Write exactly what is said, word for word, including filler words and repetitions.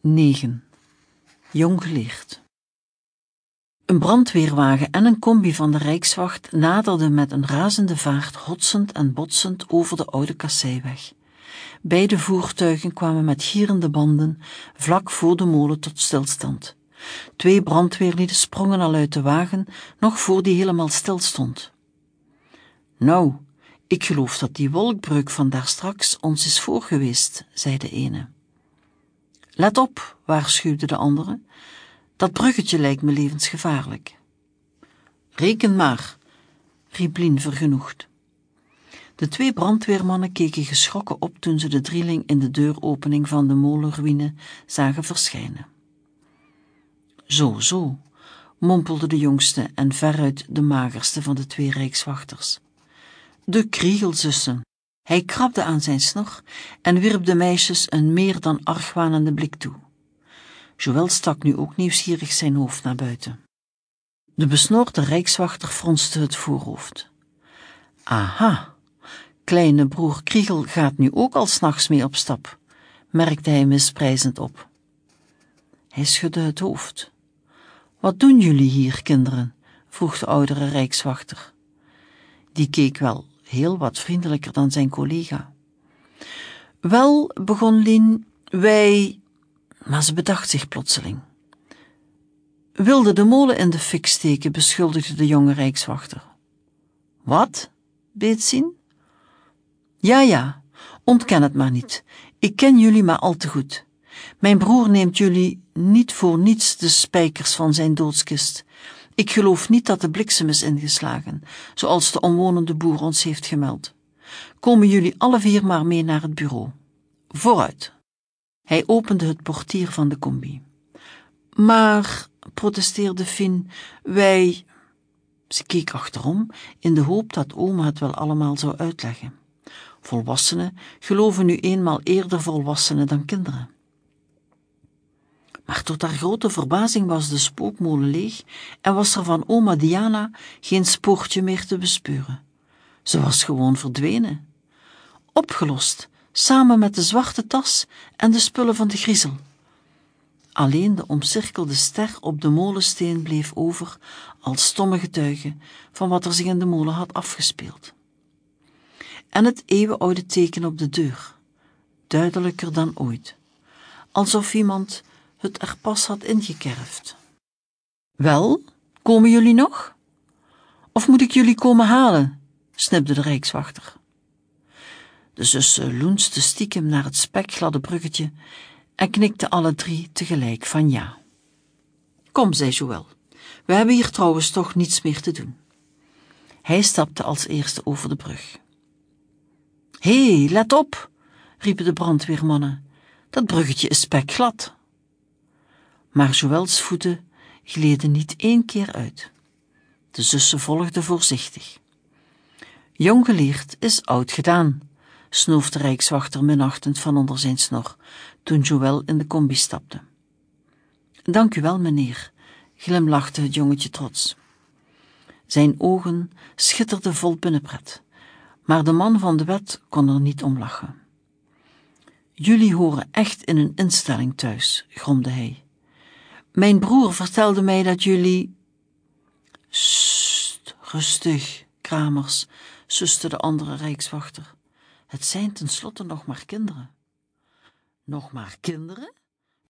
negen. Jong geleerd. Een brandweerwagen en een combi van de Rijkswacht naderden met een razende vaart, hotsend en botsend over de oude kasseiweg. Beide voertuigen kwamen met gierende banden vlak voor de molen tot stilstand. Twee brandweerlieden sprongen al uit de wagen, nog voor die helemaal stil stond. Nou, ik geloof dat die wolkbreuk van daarstraks ons is voor geweest, zei de ene. Let op, waarschuwde de andere, dat bruggetje lijkt me levensgevaarlijk. Reken maar, riep Lien vergenoegd. De twee brandweermannen keken geschrokken op toen ze de drieling in de deuropening van de molenruïne zagen verschijnen. Zo, zo, mompelde de jongste en veruit de magerste van de twee rijkswachters. De Kriegelzussen. Hij krabde aan zijn snor en wierp de meisjes een meer dan argwanende blik toe. Joël stak nu ook nieuwsgierig zijn hoofd naar buiten. De besnoorde rijkswachter fronste het voorhoofd. Aha, kleine broer Kriegel gaat nu ook al 's nachts mee op stap, merkte hij misprijzend op. Hij schudde het hoofd. Wat doen jullie hier, kinderen? Vroeg de oudere rijkswachter. Die keek wel heel wat vriendelijker dan zijn collega. Wel, begon Lien, wij... Maar ze bedacht zich plotseling. Wilde de molen in de fik steken, beschuldigde de jonge rijkswachter. Wat? beet Sien. Ja, ja, ontken het maar niet. Ik ken jullie maar al te goed. Mijn broer neemt jullie niet voor niets de spijkers van zijn doodskist. Ik geloof niet dat de bliksem is ingeslagen, zoals de omwonende boer ons heeft gemeld. Komen jullie alle vier maar mee naar het bureau. Vooruit. Hij opende het portier van de combi. Maar, protesteerde Fien, wij... Ze keek achterom, in de hoop dat oma het wel allemaal zou uitleggen. Volwassenen geloven nu eenmaal eerder volwassenen dan kinderen. Maar tot haar grote verbazing was de spookmolen leeg en was er van oma Diana geen spoortje meer te bespeuren. Ze was gewoon verdwenen. Opgelost, samen met de zwarte tas en de spullen van de griezel. Alleen de omcirkelde ster op de molensteen bleef over als stomme getuige van wat er zich in de molen had afgespeeld. En het eeuwenoude teken op de deur, duidelijker dan ooit, alsof iemand het er pas had ingekerfd. Wel, komen jullie nog? Of moet ik jullie komen halen? Snipte de rijkswachter. De zussen loensten stiekem naar het spekgladde bruggetje en knikten alle drie tegelijk van ja. Kom, zei Joël, we hebben hier trouwens toch niets meer te doen. Hij stapte als eerste over de brug. Hé, hey, let op, riepen de brandweermannen, dat bruggetje is spekglad. Maar Joëls voeten gleden niet één keer uit. De zussen volgden voorzichtig. Jong geleerd is oud gedaan, snoof de rijkswachter minachtend van onder zijn snor, toen Joël in de combi stapte. Dank u wel, meneer, glimlachte het jongetje trots. Zijn ogen schitterden vol binnenpret, maar de man van de wet kon er niet om lachen. Jullie horen echt in een instelling thuis, gromde hij. Mijn broer vertelde mij dat jullie... Sst, rustig, kramers, suste de andere rijkswachter. Het zijn tenslotte nog maar kinderen. Nog maar kinderen?